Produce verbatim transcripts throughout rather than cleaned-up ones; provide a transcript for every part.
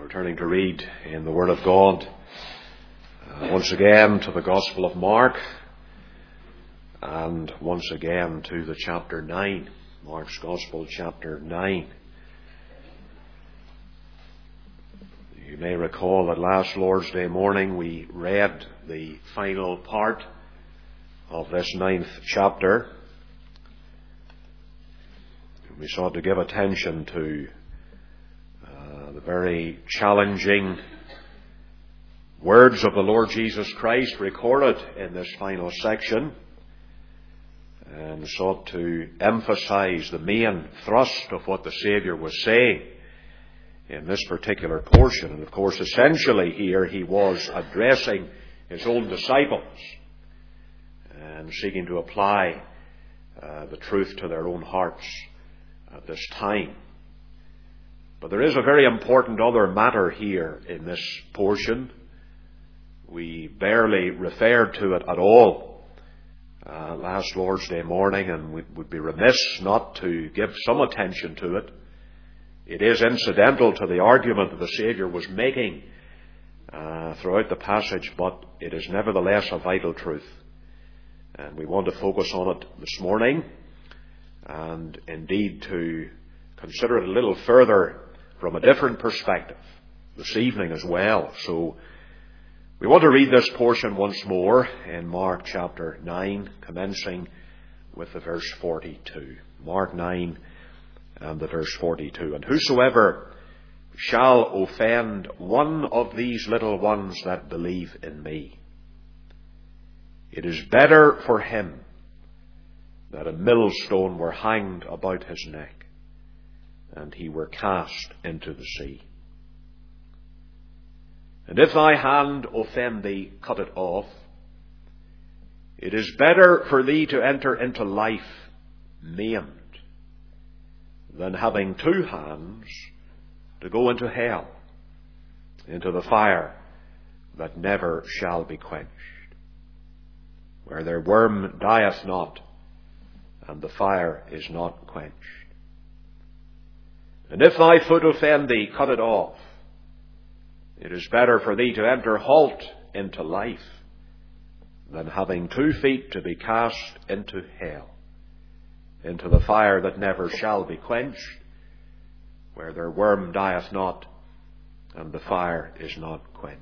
We're turning to read in the Word of God uh, once again to the Gospel of Mark, and once again to the chapter nine, Mark's Gospel chapter nine. You may recall that last Lord's Day morning we read the final part of this ninth chapter. We sought to give attention to uh, the very challenging words of the Lord Jesus Christ recorded in this final section, and sought to emphasize the main thrust of what the Saviour was saying in this particular portion. And of course, essentially here he was addressing his own disciples and seeking to apply uh, the truth to their own hearts at this time. But there is a very important other matter here in this portion. We barely referred to it at all uh, last Lord's Day morning, and we would be remiss not to give some attention to it. It is incidental to the argument that the Saviour was making uh, throughout the passage, but it is nevertheless a vital truth. And we want to focus on it this morning, and indeed to consider it a little further from a different perspective this evening as well. So we want to read this portion once more in Mark chapter nine, commencing with the verse forty-two. Mark nine and the verse forty-two. And whosoever shall offend one of these little ones that believe in me, it is better for him that a millstone were hanged about his neck, and he were cast into the sea. And if thy hand offend thee, cut it off. It is better for thee to enter into life maimed, than having two hands to go into hell, into the fire that never shall be quenched, where their worm dieth not, and the fire is not quenched. And if thy foot offend thee, cut it off. It is better for thee to enter halt into life, than having two feet to be cast into hell, into the fire that never shall be quenched, where their worm dieth not, and the fire is not quenched.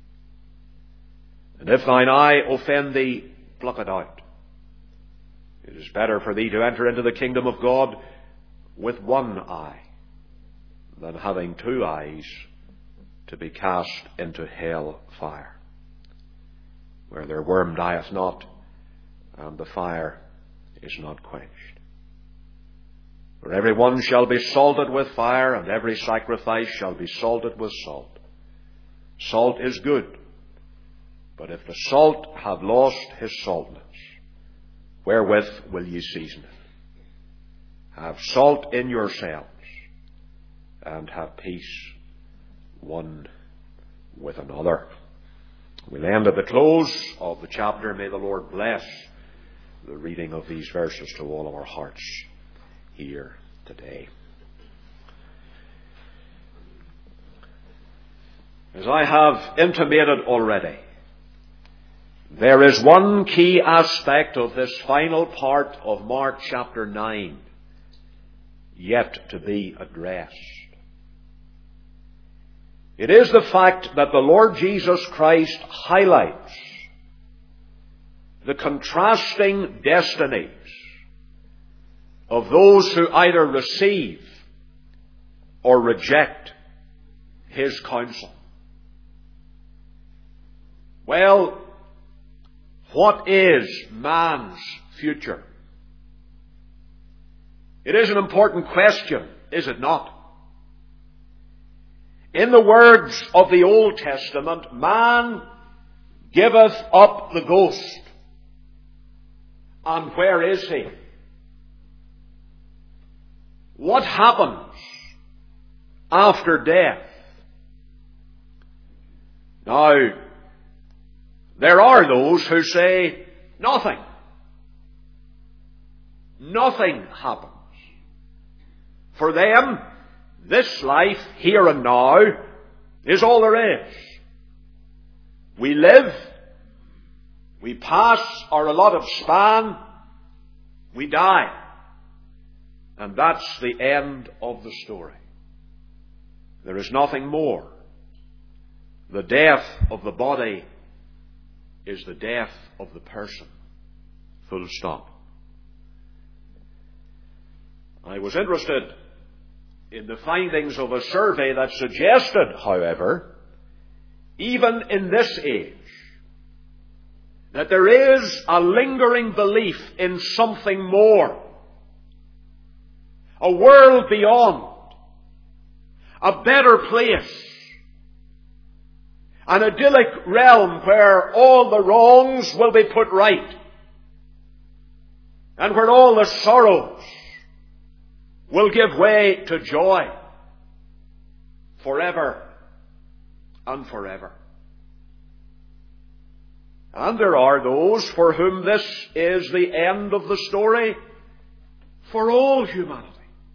And if thine eye offend thee, pluck it out. It is better for thee to enter into the kingdom of God with one eye, than having two eyes to be cast into hell fire, where their worm dieth not, and the fire is not quenched. For every one shall be salted with fire, and every sacrifice shall be salted with salt. Salt is good, but if the salt have lost his saltness, wherewith will ye season it? Have salt in yourselves, and have peace one with another. We'll end at the close of the chapter. May the Lord bless the reading of these verses to all of our hearts here today. As I have intimated already, there is one key aspect of this final part of Mark chapter nine yet to be addressed. It is the fact that the Lord Jesus Christ highlights the contrasting destinies of those who either receive or reject his counsel. Well, what is man's future? It is an important question, is it not? In the words of the Old Testament, man giveth up the ghost. And where is he? What happens after death? Now, there are those who say nothing. Nothing happens. For them, this life, here and now, is all there is. We live, we pass our allotted span, we die. And that's the end of the story. There is nothing more. The death of the body is the death of the person. Full stop. I was interested in the findings of a survey that suggested, however, even in this age, that there is a lingering belief in something more. A world beyond. A better place. An idyllic realm where all the wrongs will be put right. And where all the sorrows will give way to joy. Forever and forever. And there are those for whom this is the end of the story for all humanity.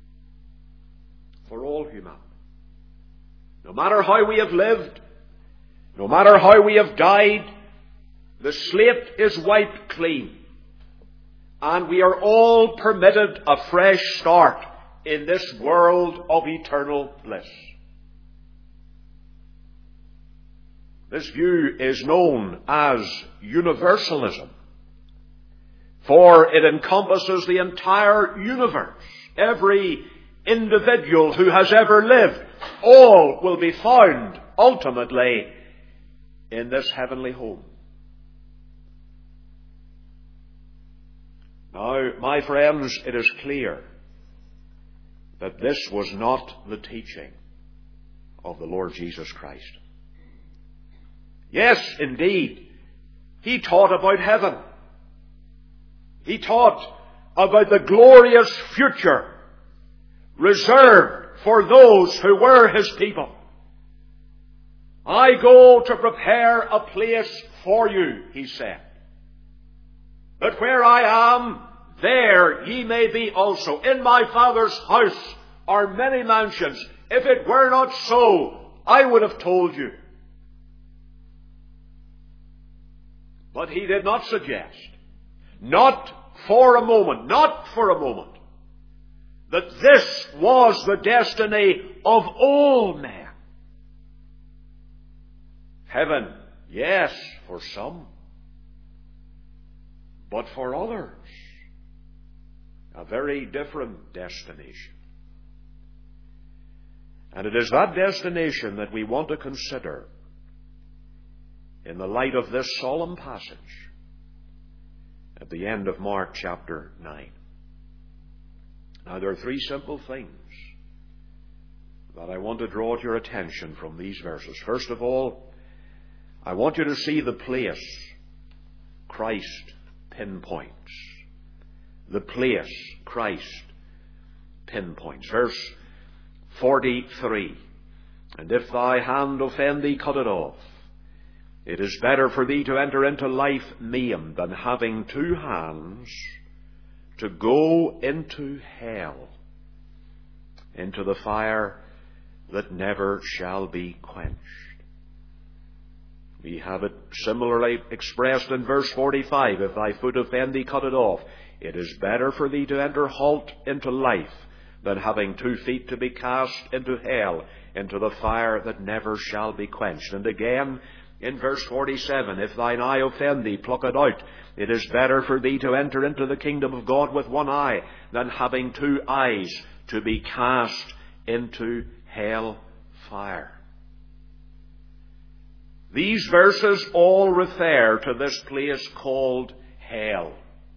For all humanity. No matter how we have lived, no matter how we have died, the slate is wiped clean. And we are all permitted a fresh start in this world of eternal bliss. This view is known as universalism, for it encompasses the entire universe. Every individual who has ever lived, all will be found ultimately in this heavenly home. Now, my friends, it is clear that this was not the teaching of the Lord Jesus Christ. Yes, indeed, He taught about heaven. He taught about the glorious future reserved for those who were His people. I go to prepare a place for you, He said. But where I am, there ye may be also. In my Father's house are many mansions. If it were not so, I would have told you. But He did not suggest, not for a moment, not for a moment, that this was the destiny of all men. Heaven, yes, for some, but for others, a very different destination. And it is that destination that we want to consider in the light of this solemn passage at the end of Mark chapter nine. Now, there are three simple things that I want to draw to your attention from these verses. First of all, I want you to see the place Christ pinpoints. The place Christ pinpoints. Verse forty-three. And if thy hand offend thee, cut it off. It is better for thee to enter into life maimed than having two hands to go into hell, into the fire that never shall be quenched. We have it similarly expressed in verse forty-five. If thy foot offend thee, cut it off. It is better for thee to enter halt into life than having two feet to be cast into hell, into the fire that never shall be quenched. And again, in verse forty-seven, if thine eye offend thee, pluck it out. It is better for thee to enter into the kingdom of God with one eye than having two eyes to be cast into hell fire. These verses all refer to this place called hell.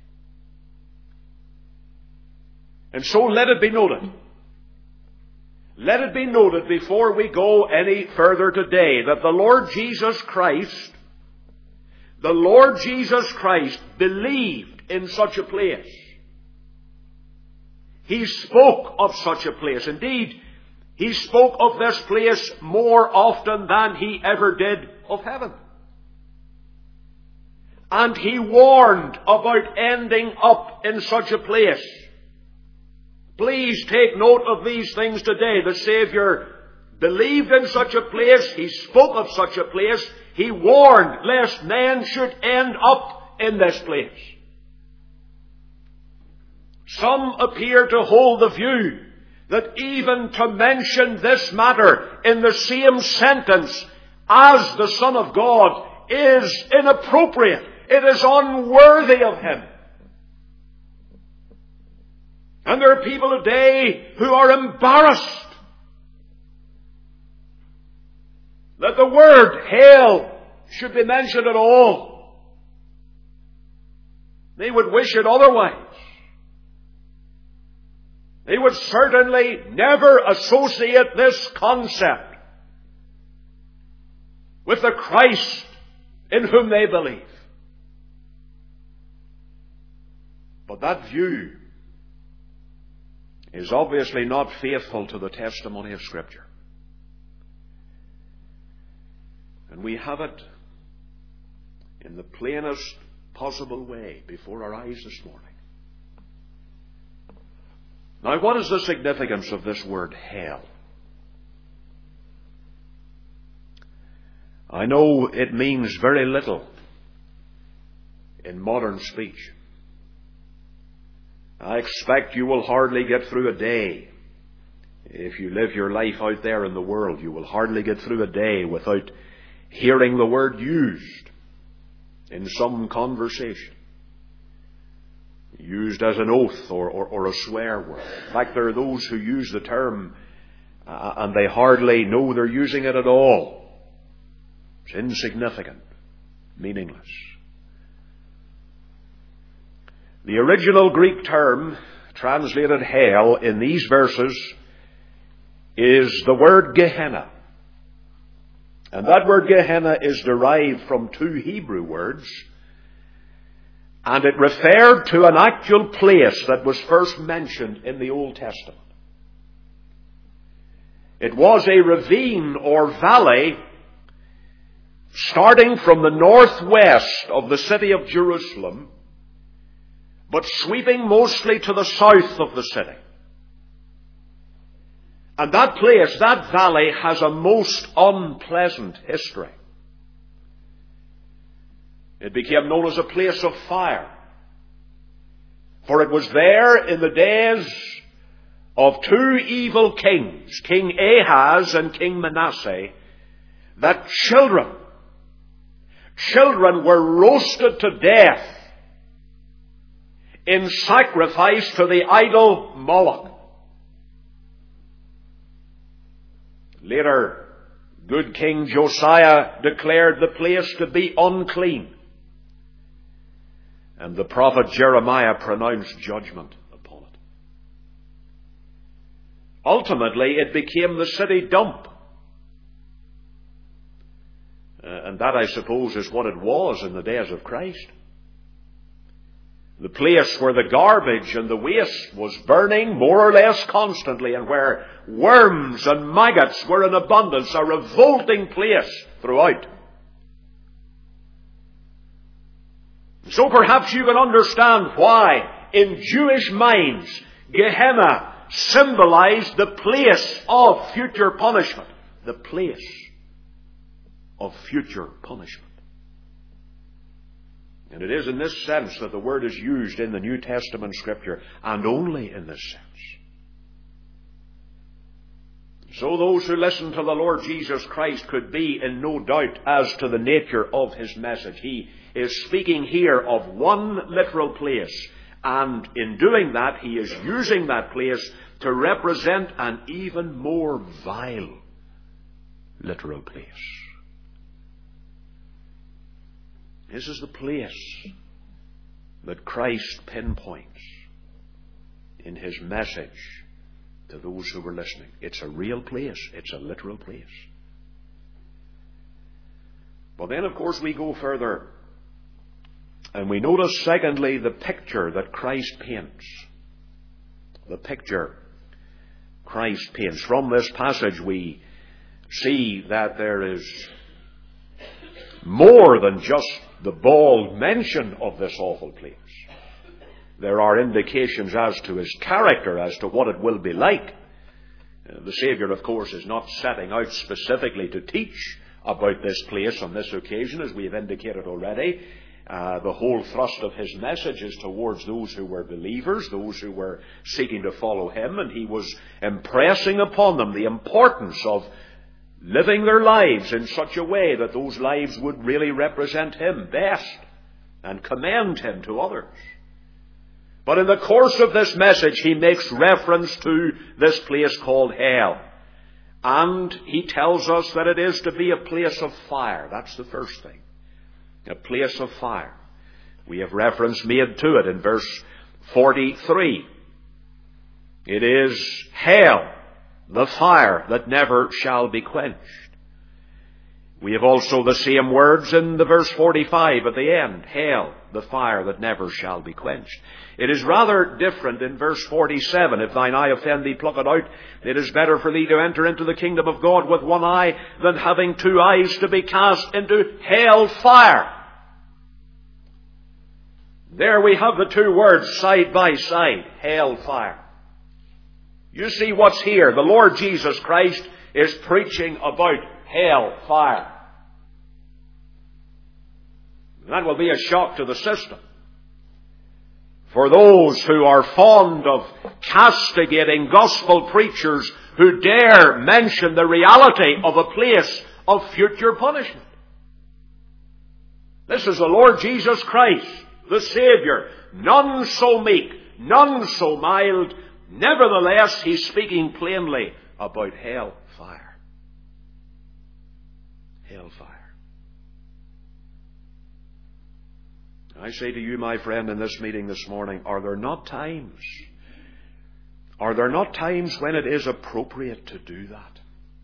And so let it be noted. Let it be noted before we go any further today that the Lord Jesus Christ, the Lord Jesus Christ believed in such a place. He spoke of such a place. Indeed, He spoke of this place more often than He ever did of heaven. And He warned about ending up in such a place. Please take note of these things today. The Savior believed in such a place. He spoke of such a place. He warned lest men should end up in this place. Some appear to hold the view that even to mention this matter in the same sentence as the Son of God is inappropriate. It is unworthy of Him. And there are people today who are embarrassed that the word hell should be mentioned at all. They would wish it otherwise. They would certainly never associate this concept with the Christ in whom they believe. But that view is obviously not faithful to the testimony of Scripture. And we have it in the plainest possible way before our eyes this morning. Now, what is the significance of this word hell? I know it means very little in modern speech. I expect you will hardly get through a day. If you live your life out there in the world, you will hardly get through a day without hearing the word used in some conversation. Used as an oath or, or, or a swear word. In fact, there are those who use the term uh, and they hardly know they're using it at all. It's insignificant, meaningless. The original Greek term, translated hell, in these verses is the word Gehenna. And that word Gehenna is derived from two Hebrew words, and it referred to an actual place that was first mentioned in the Old Testament. It was a ravine or valley starting from the northwest of the city of Jerusalem, but sweeping mostly to the south of the city. And that place, that valley, has a most unpleasant history. It became known as a place of fire. For it was there in the days of two evil kings, King Ahaz and King Manasseh, that children, children were roasted to death in sacrifice to the idol Moloch. Later, good King Josiah declared the place to be unclean. And the prophet Jeremiah pronounced judgment upon it. Ultimately, it became the city dump. Uh, and that, I suppose, is what it was in the days of Christ. The place where the garbage and the waste was burning more or less constantly, and where worms and maggots were in abundance, a revolting place throughout. So perhaps you can understand why, in Jewish minds, Gehenna symbolized the place of future punishment. The place of future punishment. And it is in this sense that the word is used in the New Testament Scripture, and only in this sense. So those who listen to the Lord Jesus Christ could be in no doubt as to the nature of His message. He is speaking here of one literal place, and in doing that, He is using that place to represent an even more vile literal place. This is the place that Christ pinpoints in His message to those who were listening. It's a real place. It's a literal place. But then, of course, we go further. And we notice, secondly, the picture that Christ paints. The picture Christ paints. From this passage, we see that there is more than just the bald mention of this awful place. There are indications as to His character, as to what it will be like. Uh, the Saviour, of course, is not setting out specifically to teach about this place on this occasion, as we have indicated already. Uh, the whole thrust of his message is towards those who were believers, those who were seeking to follow him, and he was impressing upon them the importance of living their lives in such a way that those lives would really represent him best and commend him to others. But in the course of this message, he makes reference to this place called hell. And he tells us that it is to be a place of fire. That's the first thing. A place of fire. We have reference made to it in verse forty-three. It is hell, the fire that never shall be quenched. We have also the same words in the verse forty-five at the end. Hell, the fire that never shall be quenched. It is rather different in verse forty-seven. If thine eye offend thee, pluck it out. It is better for thee to enter into the kingdom of God with one eye than having two eyes to be cast into hell fire. There we have the two words side by side. Hell fire. You see what's here. The Lord Jesus Christ is preaching about hell fire. That will be a shock to the system. For those who are fond of castigating gospel preachers who dare mention the reality of a place of future punishment. This is the Lord Jesus Christ, the Saviour, none so meek, none so mild. Nevertheless, he's speaking plainly about hell fire. Hell fire. I say to you, my friend, in this meeting this morning, are there not times, are there not times when it is appropriate to do that?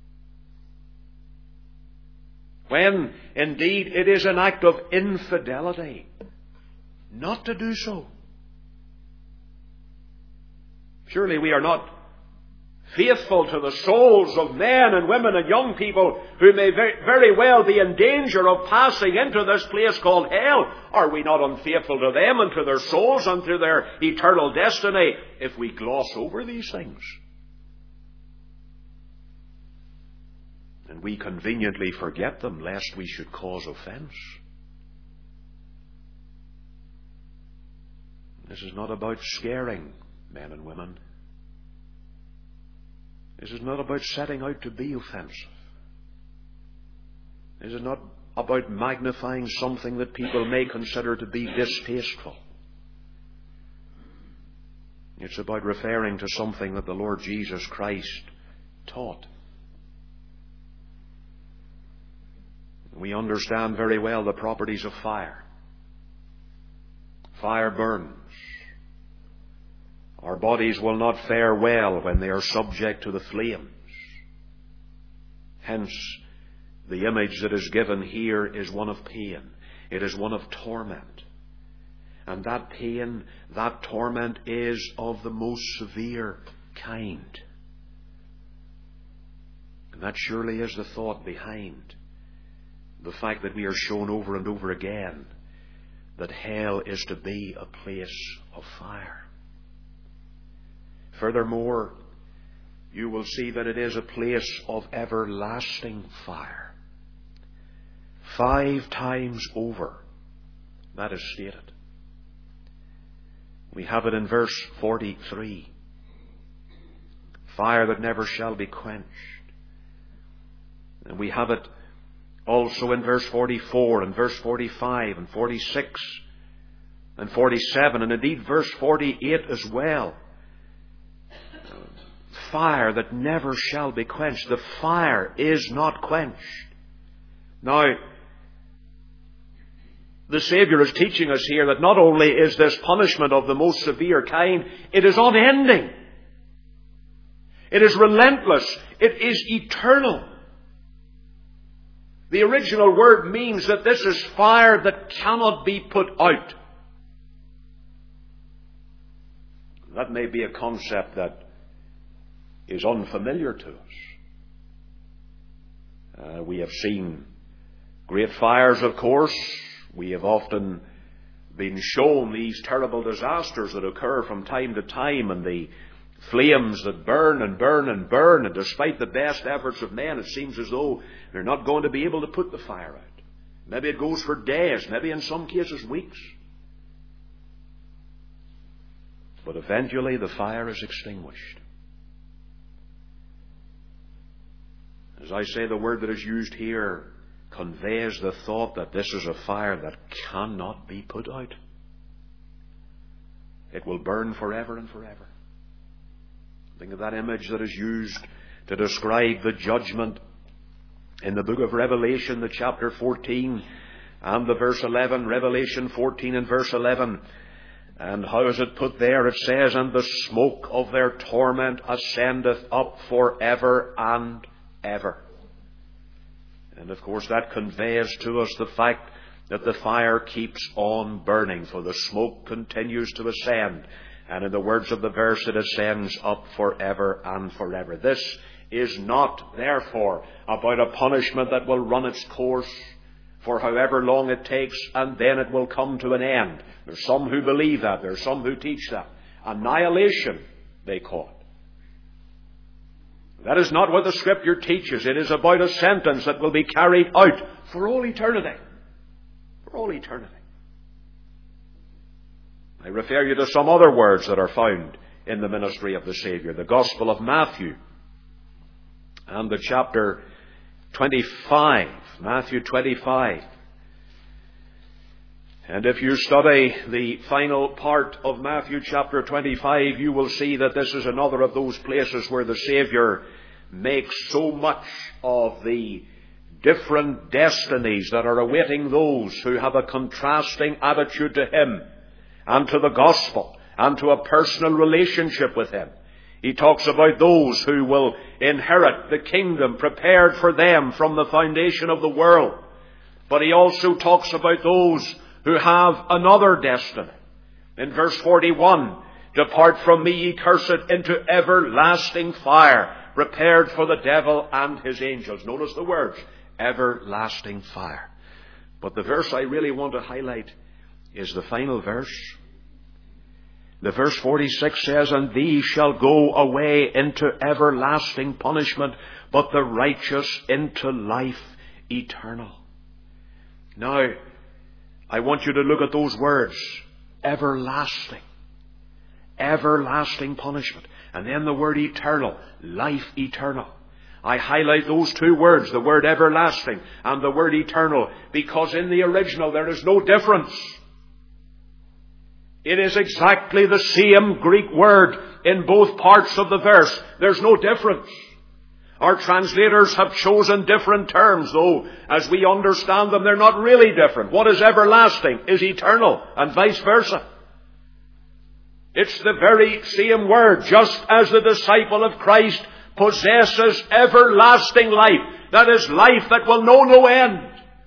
When, indeed, it is an act of infidelity not to do so. Surely we are not faithful to the souls of men and women and young people who may very well be in danger of passing into this place called hell. Are we not unfaithful to them and to their souls and to their eternal destiny if we gloss over these things? And we conveniently forget them lest we should cause offense. This is not about scaring men and women. This is not about setting out to be offensive. This is not about magnifying something that people may consider to be distasteful. It's about referring to something that the Lord Jesus Christ taught. We understand very well the properties of fire. Fire burns. Our bodies will not fare well when they are subject to the flames. Hence, the image that is given here is one of pain. It is one of torment. And that pain, that torment is of the most severe kind. And that surely is the thought behind the fact that we are shown over and over again that hell is to be a place of fire. Furthermore, you will see that it is a place of everlasting fire. Five times over, that is stated. We have it in verse forty-three. Fire that never shall be quenched. And we have it also in verse forty-four and verse forty-five and forty-six and forty-seven and indeed verse forty-eight as well. Fire that never shall be quenched. The fire is not quenched. Now, the Saviour is teaching us here that not only is this punishment of the most severe kind, it is unending. It is relentless. It is eternal. The original word means that this is fire that cannot be put out. That may be a concept that is unfamiliar to us. Uh, we have seen great fires, of course. We have often been shown these terrible disasters that occur from time to time, and the Flames that burn and burn and burn, and despite the best efforts of men, it seems as though they're not going to be able to put the fire out. Maybe it goes for days, maybe in some cases weeks. But eventually the fire is extinguished. As I say, the word that is used here conveys the thought that this is a fire that cannot be put out. It will burn forever and forever. Think of that image that is used to describe the judgment in the book of Revelation, the chapter fourteen and the verse eleven. Revelation fourteen and verse eleven. And how is it put there? It says, "And the smoke of their torment ascendeth up forever and ever." And of course that conveys to us the fact that the fire keeps on burning, for the smoke continues to ascend. And in the words of the verse, it ascends up forever and forever. This is not, therefore, about a punishment that will run its course for however long it takes, and then it will come to an end. There's some who believe that. There's some who teach that. Annihilation, they call it. That is not what the Scripture teaches. It is about a sentence that will be carried out for all eternity. For all eternity. I refer you to some other words that are found in the ministry of the Saviour. The Gospel of Matthew and the chapter twenty-five. Matthew twenty-five. And if you study the final part of Matthew chapter twenty-five, you will see that this is another of those places where the Saviour makes so much of the different destinies that are awaiting those who have a contrasting attitude to Him and to the gospel and to a personal relationship with Him. He talks about those who will inherit the kingdom prepared for them from the foundation of the world. But He also talks about those who have another destiny. In verse forty-one, "Depart from me, ye cursed, into everlasting fire, prepared for the devil and his angels." Notice the words, everlasting fire. But the verse I really want to highlight is the final verse. The verse forty-six says, "And these shall go away into everlasting punishment, but the righteous into life eternal." Now, I want you to look at those words. Everlasting. Everlasting punishment. And then the word eternal. Life eternal. I highlight those two words, the word everlasting and the word eternal, because in the original there is no difference. It is exactly the same Greek word in both parts of the verse. There's no difference. Our translators have chosen different terms, though as we understand them, they're not really different. What is everlasting is eternal, and vice versa. It's the very same word, just as the disciple of Christ possesses everlasting life. That is life that will know no end.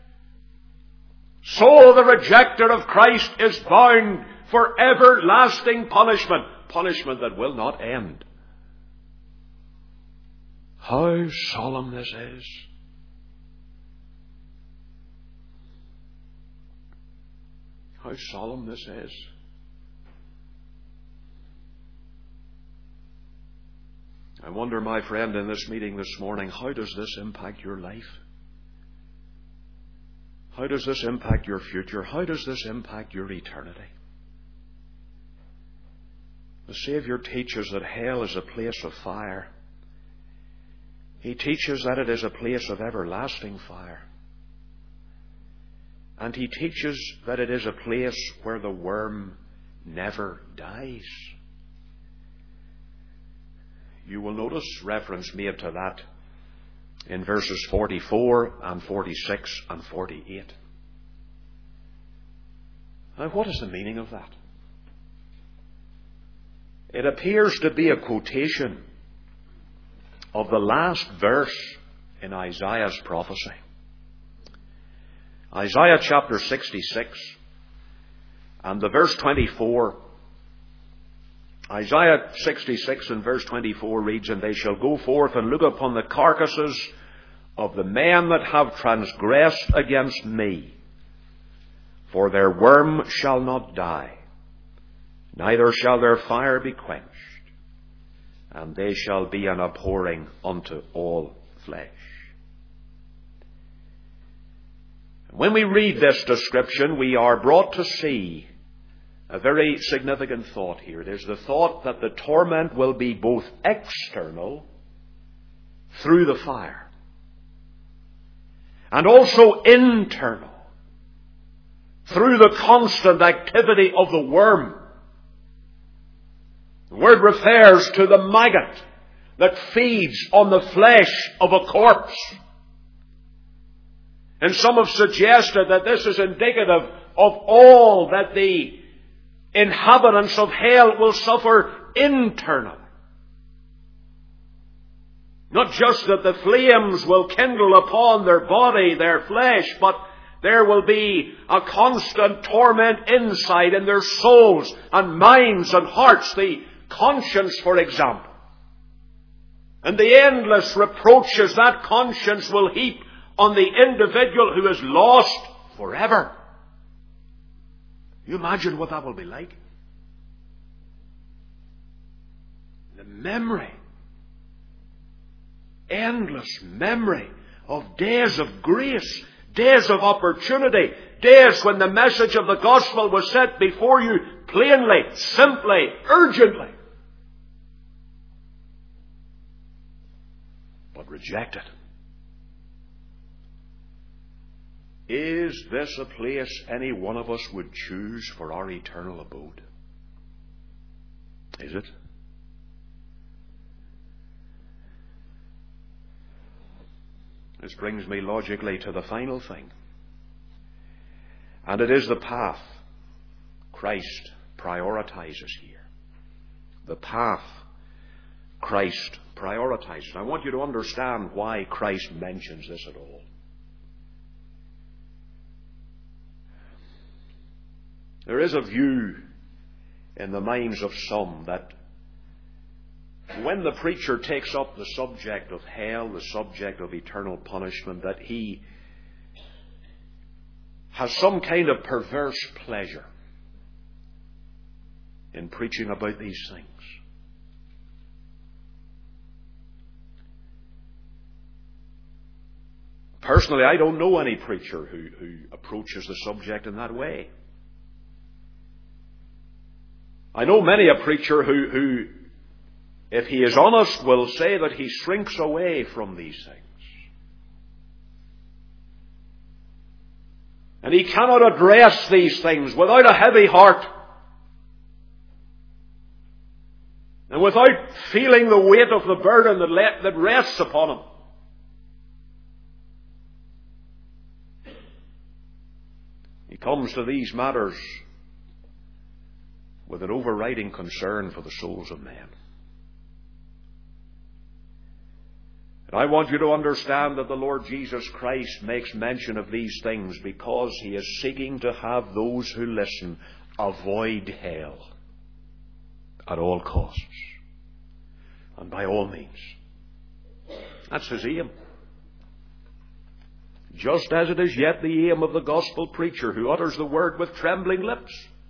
So the rejecter of Christ is bound for everlasting punishment. Punishment that will not end. How solemn this is. How solemn this is. I wonder, my friend, in this meeting this morning, how does this impact your life? How does this impact your future? How does this impact your eternity? The Saviour teaches that hell is a place of fire. He teaches that it is a place of everlasting fire. And He teaches that it is a place where the worm never dies. You will notice reference made to that in verses forty-four and forty-six and forty-eight. Now, what is the meaning of that? It appears to be a quotation of the last verse in Isaiah's prophecy. Isaiah chapter sixty-six and the verse twenty-four. Isaiah sixty-six and verse twenty-four reads, "And they shall go forth and look upon the carcasses of the men that have transgressed against me. For their worm shall not die, neither shall their fire be quenched. and they shall be an abhorring unto all flesh. When we read this description, we are brought to see a very significant thought here. It is the thought that the torment will be both external through the fire and also internal through the constant activity of the worm. The word refers to the maggot that feeds on the flesh of a corpse. And some have suggested that this is indicative of all that the inhabitants of hell will suffer internally. Not just that the flames will kindle upon their body, their flesh, but there will be a constant torment inside in their souls and minds and hearts. The conscience, for example. And the endless reproaches that conscience will heap on the individual who is lost forever. You imagine what that will be like? The memory, endless memory of days of grace, days of opportunity, days when the message of the gospel was set before you plainly, simply, urgently. But rejected. Is this a place any one of us would choose for our eternal abode? Is it? This brings me logically to the final thing. And it is the path Christ prioritizes here. The path Christ prioritizes. I want you to understand why Christ mentions this at all. There is a view in the minds of some that when the preacher takes up the subject of hell, the subject of eternal punishment, that he has some kind of perverse pleasure in preaching about these things. Personally, I don't know any preacher who, who approaches the subject in that way. I know many a preacher who, who, if he is honest, will say that he shrinks away from these things. And he cannot address these things without a heavy heart. And without feeling the weight of the burden that, let, that rests upon him. He comes to these matters with an overriding concern for the souls of men. And I want you to understand that the Lord Jesus Christ makes mention of these things because He is seeking to have those who listen avoid hell at all costs and by all means. That's His aim. Just as it is yet the aim of the gospel preacher who utters the word with trembling lips.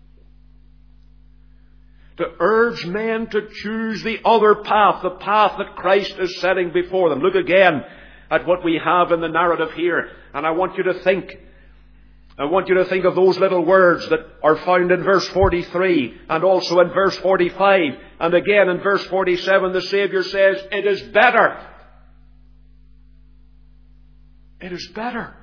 To urge men to choose the other path, the path that Christ is setting before them. Look again at what we have in the narrative here. And I want you to think, I want you to think of those little words that are found in verse forty-three and also in verse forty-five. And again in verse forty-seven the Saviour says, it is better. It is better.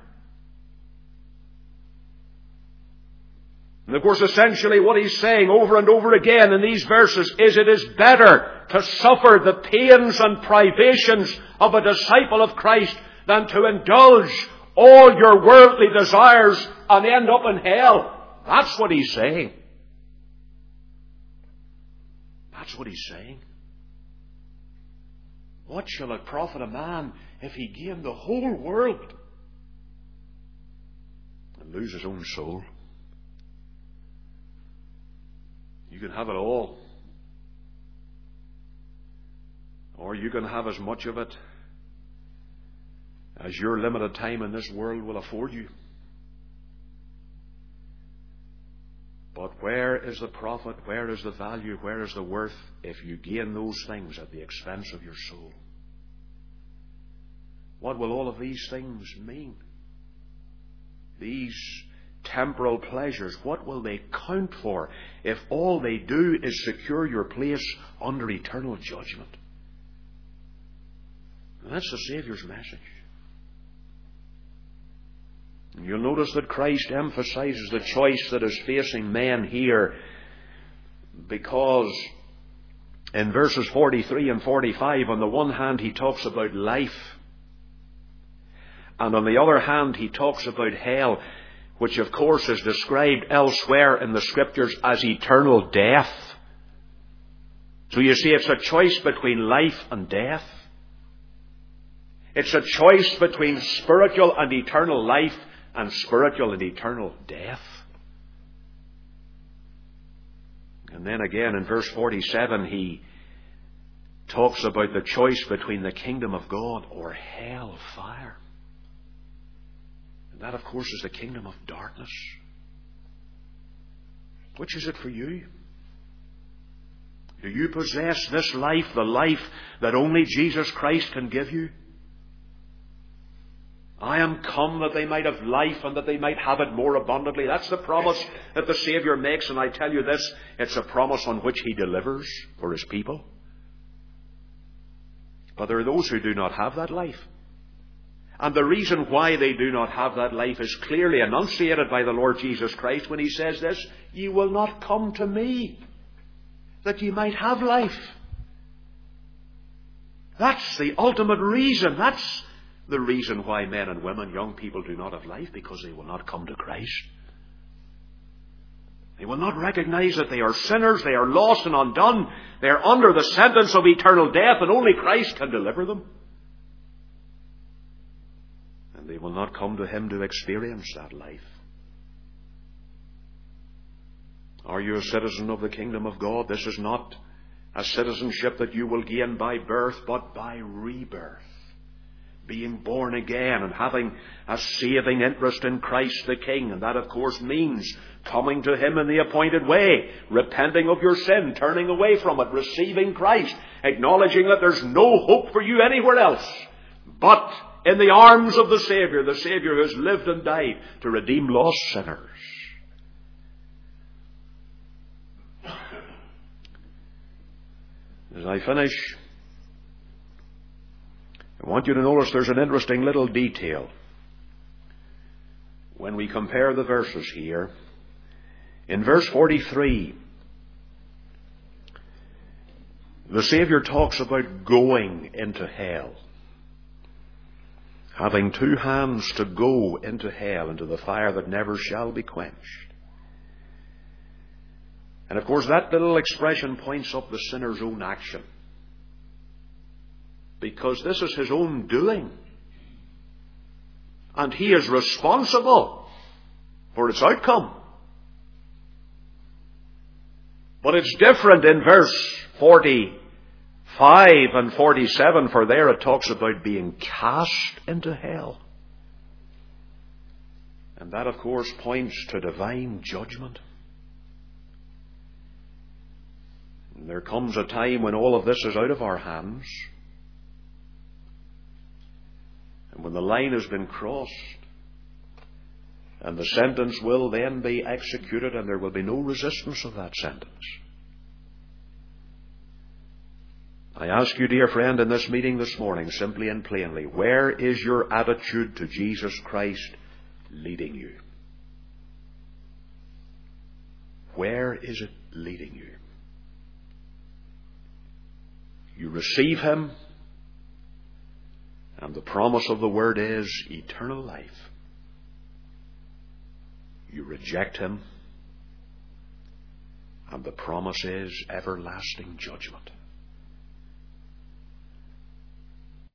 And of course, essentially what he's saying over and over again in these verses is it is better to suffer the pains and privations of a disciple of Christ than to indulge all your worldly desires and end up in hell. That's what he's saying. That's what he's saying. What shall it profit a man if he gain the whole world and lose his own soul? You can have it all. Or you can have as much of it as your limited time in this world will afford you. But where is the profit? Where is the value? Where is the worth if you gain those things at the expense of your soul? What will all of these things mean? These temporal pleasures, what will they count for if all they do is secure your place under eternal judgment? And that's the Saviour's message. And you'll notice that Christ emphasizes the choice that is facing men here, because in verses forty-three and forty-five, on the one hand he talks about life, and on the other hand he talks about hell, which of course is described elsewhere in the Scriptures as eternal death. So you see, it's a choice between life and death. It's a choice between spiritual and eternal life and spiritual and eternal death. And then again in verse forty-seven he talks about the choice between the kingdom of God or hell fire. And that, of course, is the kingdom of darkness. Which is it for you? Do you possess this life, the life that only Jesus Christ can give you? I am come that they might have life and that they might have it more abundantly. That's the promise that the Saviour makes, and I tell you this, it's a promise on which He delivers for His people. But there are those who do not have that life. And the reason why they do not have that life is clearly enunciated by the Lord Jesus Christ when He says this: "Ye will not come to me, that ye might have life." That's the ultimate reason. That's the reason why men and women, young people, do not have life, because they will not come to Christ. They will not recognize that they are sinners, they are lost and undone, they are under the sentence of eternal death, and only Christ can deliver them. And they will not come to Him to experience that life. Are you a citizen of the kingdom of God? This is not a citizenship that you will gain by birth, but by rebirth. Being born again and having a saving interest in Christ the King. And that, of course, means coming to Him in the appointed way, repenting of your sin, turning away from it, receiving Christ, acknowledging that there's no hope for you anywhere else but in the arms of the Saviour, the Saviour who has lived and died to redeem lost sinners. As I finish, I want you to notice there's an interesting little detail when we compare the verses here. In verse forty-three, the Saviour talks about going into hell. Having two hands to go into hell, into the fire that never shall be quenched. And of course that little expression points up the sinner's own action. Because this is his own doing. And he is responsible for its outcome. But it's different in verse forty-five and forty-seven, for there it talks about being cast into hell. And that, of course, points to divine judgment. And there comes a time when all of this is out of our hands. And when the line has been crossed, and the sentence will then be executed, and there will be no resistance of that sentence. I ask you, dear friend, in this meeting this morning, simply and plainly, where is your attitude to Jesus Christ leading you? Where is it leading you? You receive Him, and the promise of the Word is eternal life. You reject Him, and the promise is everlasting judgment.